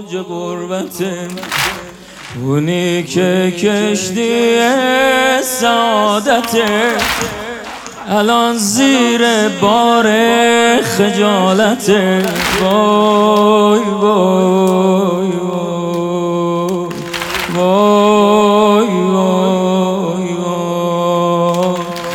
اوج غربته، اونی که کشتی سعادته الان زیر بار خجالته. وای وای وای وای وای،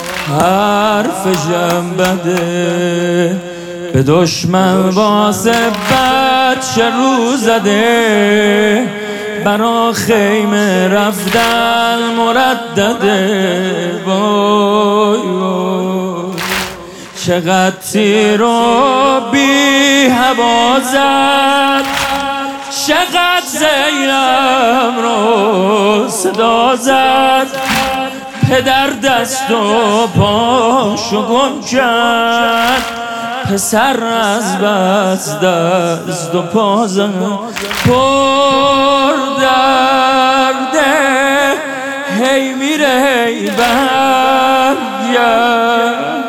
حرفشم بده، به دشمن واسه بچه رو زده، برا خیمه رفتن مردده. وای وای، چقدر تیر و بی هوا زد، چقدر زینم رو صدا زد، پدر دست و پاشو گم کرد، پسر از بس دست و پا زد. پر درده هی میره هی برگرد،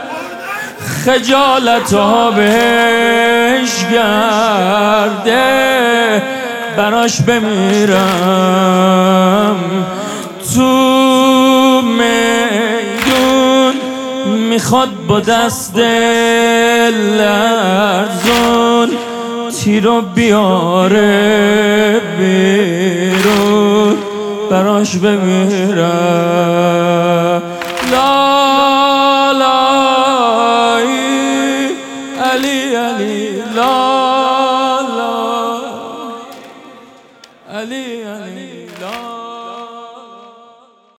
خجالت ها بهش گرده، براش بمیرم تو میدون، میخواد با دست لرزون تیرو بیاره بیرون، براش بمیرم. لا